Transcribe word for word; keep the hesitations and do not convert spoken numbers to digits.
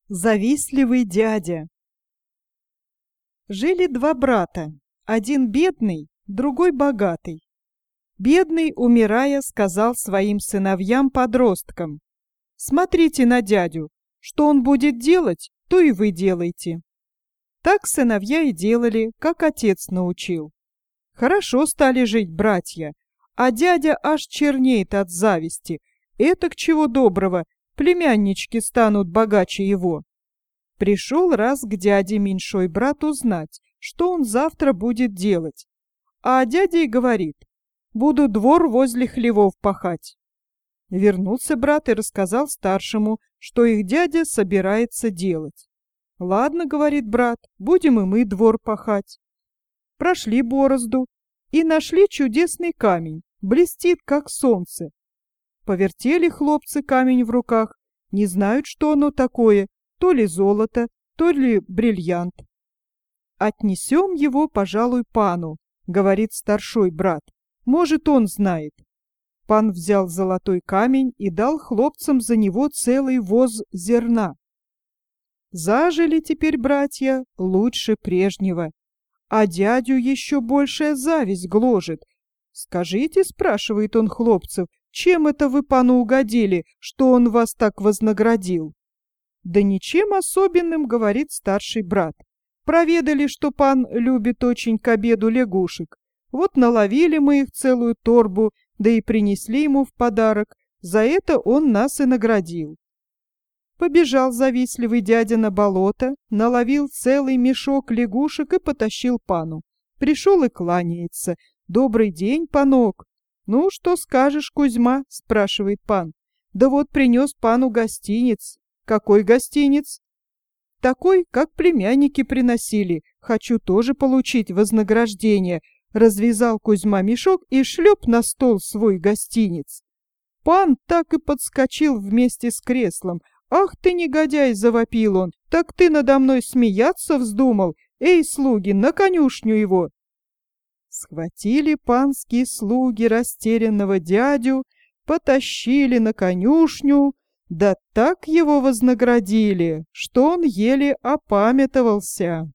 Завистливый дядя. Жили два брата, один бедный, другой богатый. Бедный, умирая, сказал своим сыновьям-подросткам: «Смотрите на дядю, что он будет делать, то и вы делайте». Так сыновья и делали, как отец научил. Хорошо стали жить братья, а дядя аж чернеет от зависти. Этак чего доброго, племяннички станут богаче его. Пришел раз к дяде меньшой брат узнать, что он завтра будет делать. А дядя и говорит: «Буду двор возле хлевов пахать». Вернулся брат и рассказал старшему, что их дядя собирается делать. «Ладно, — говорит брат, — будем и мы двор пахать». Прошли борозду и нашли чудесный камень, блестит, как солнце. Повертели хлопцы камень в руках, не знают, что оно такое, то ли золото, то ли бриллиант. «Отнесем его, пожалуй, пану, — говорит старшой брат, — может, он знает». Пан взял золотой камень и дал хлопцам за него целый воз зерна. Зажили теперь братья лучше прежнего, а дядю еще большая зависть гложет. «Скажите, — спрашивает он хлопцев, — чем это вы пану угодили, что он вас так вознаградил?» «Да ничем особенным, — говорит старший брат. Проведали, что пан любит очень к обеду лягушек. Вот наловили мы их целую торбу, да и принесли ему в подарок. За это он нас и наградил». Побежал завистливый дядя на болото, наловил целый мешок лягушек и потащил пану. Пришел и кланяется: «Добрый день, панок». «Ну, что скажешь, Кузьма?» — спрашивает пан. «Да вот принес пану гостиниц». «Какой гостиниц?» «Такой, как племянники приносили. Хочу тоже получить вознаграждение». Развязал Кузьма мешок и шлеп на стол свой гостиниц. Пан так и подскочил вместе с креслом. «Ах ты, негодяй!» — завопил он. «Так ты надо мной смеяться вздумал? Эй, слуги, на конюшню его!» Схватили панские слуги растерянного дядю, потащили на конюшню, да так его вознаградили, что он еле опамятовался.